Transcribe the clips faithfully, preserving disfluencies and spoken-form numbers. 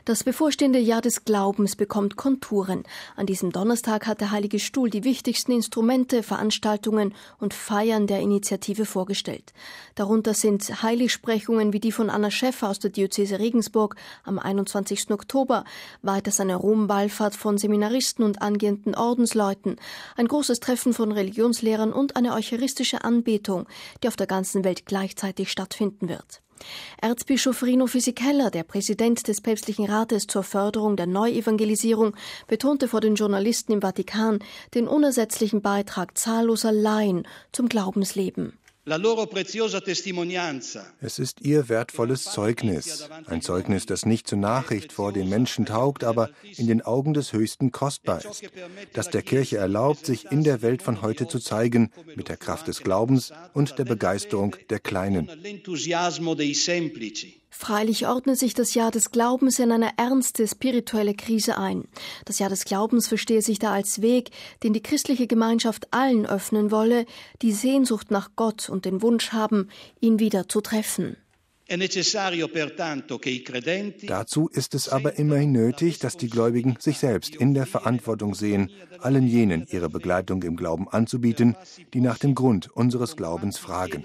Das bevorstehende Jahr des Glaubens bekommt Konturen. An diesem Donnerstag hat der Heilige Stuhl die wichtigsten Instrumente, Veranstaltungen und Feiern der Initiative vorgestellt. Darunter sind Heiligsprechungen wie die von Anna Schäffer aus der Diözese Regensburg am einundzwanzigsten Oktober, weiters eine Romwallfahrt von Seminaristen und angehenden Ordensleuten, ein großes Treffen von Religionslehrern und eine eucharistische Anbetung, die auf der ganzen Welt gleichzeitig stattfinden wird. Erzbischof Rino Fisichella, der Präsident des Päpstlichen Rates zur Förderung der Neuevangelisierung, betonte vor den Journalisten im Vatikan den unersetzlichen Beitrag zahlloser Laien zum Glaubensleben. Es ist ihr wertvolles Zeugnis, ein Zeugnis, das nicht zur Nachricht vor den Menschen taugt, aber in den Augen des Höchsten kostbar ist, das der Kirche erlaubt, sich in der Welt von heute zu zeigen, mit der Kraft des Glaubens und der Begeisterung der Kleinen. Freilich ordnet sich das Jahr des Glaubens in eine ernste spirituelle Krise ein. Das Jahr des Glaubens verstehe sich da als Weg, den die christliche Gemeinschaft allen öffnen wolle, die Sehnsucht nach Gott und den Wunsch haben, ihn wieder zu treffen. Dazu ist es aber immerhin nötig, dass die Gläubigen sich selbst in der Verantwortung sehen, allen jenen ihre Begleitung im Glauben anzubieten, die nach dem Grund unseres Glaubens fragen.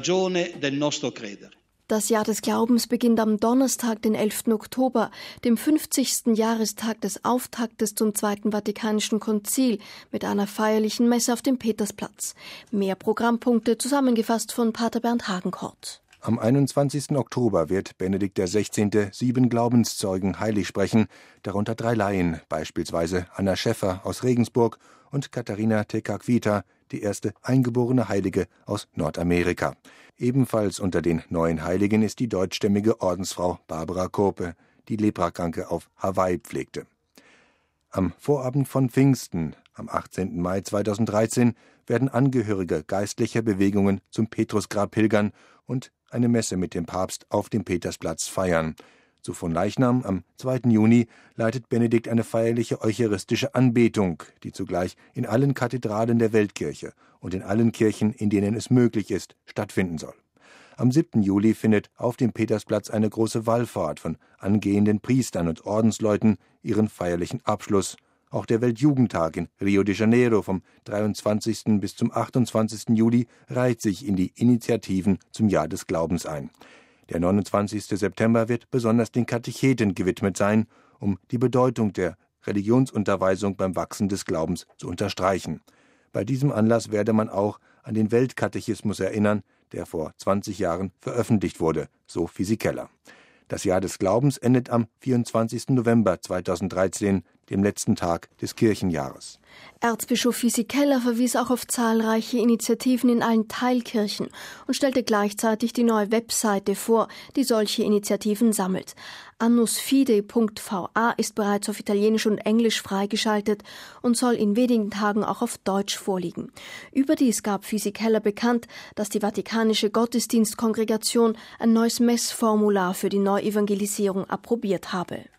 Das Jahr des Glaubens beginnt am Donnerstag, den elften Oktober, dem fünfzigsten Jahrestag des Auftaktes zum Zweiten Vatikanischen Konzil, mit einer feierlichen Messe auf dem Petersplatz. Mehr Programmpunkte zusammengefasst von Pater Bernd Hagenkort. Am einundzwanzigsten Oktober wird Benedikt der Sechzehnte sieben Glaubenszeugen heilig sprechen, darunter drei Laien, beispielsweise Anna Schäffer aus Regensburg und Katharina Tekakwita, die erste eingeborene Heilige aus Nordamerika. Ebenfalls unter den neuen Heiligen ist die deutschstämmige Ordensfrau Barbara Kope, die Leprakranke auf Hawaii pflegte. Am Vorabend von Pfingsten, am achtzehnten Mai zweitausenddreizehn, werden Angehörige geistlicher Bewegungen zum Petrusgrab pilgern und eine Messe mit dem Papst auf dem Petersplatz feiern. Zu Fronleichnam am zweiten Juni leitet Benedikt eine feierliche eucharistische Anbetung, die zugleich in allen Kathedralen der Weltkirche und in allen Kirchen, in denen es möglich ist, stattfinden soll. Am siebten Juli findet auf dem Petersplatz eine große Wallfahrt von angehenden Priestern und Ordensleuten ihren feierlichen Abschluss. Auch der Weltjugendtag in Rio de Janeiro vom dreiundzwanzigsten bis zum achtundzwanzigsten Juli reiht sich in die Initiativen zum Jahr des Glaubens ein. Der neunundzwanzigsten September wird besonders den Katecheten gewidmet sein, um die Bedeutung der Religionsunterweisung beim Wachsen des Glaubens zu unterstreichen. Bei diesem Anlass werde man auch an den Weltkatechismus erinnern, der vor zwanzig Jahren veröffentlicht wurde, so Fisichella. Das Jahr des Glaubens endet am vierundzwanzigsten November zweitausenddreizehn, dem letzten Tag des Kirchenjahres. Erzbischof Fisichella verwies auch auf zahlreiche Initiativen in allen Teilkirchen und stellte gleichzeitig die neue Webseite vor, die solche Initiativen sammelt. annusfide punkt v a ist bereits auf Italienisch und Englisch freigeschaltet und soll in wenigen Tagen auch auf Deutsch vorliegen. Überdies gab Fisichella bekannt, dass die Vatikanische Gottesdienstkongregation ein neues Messformular für die Neuevangelisierung approbiert habe.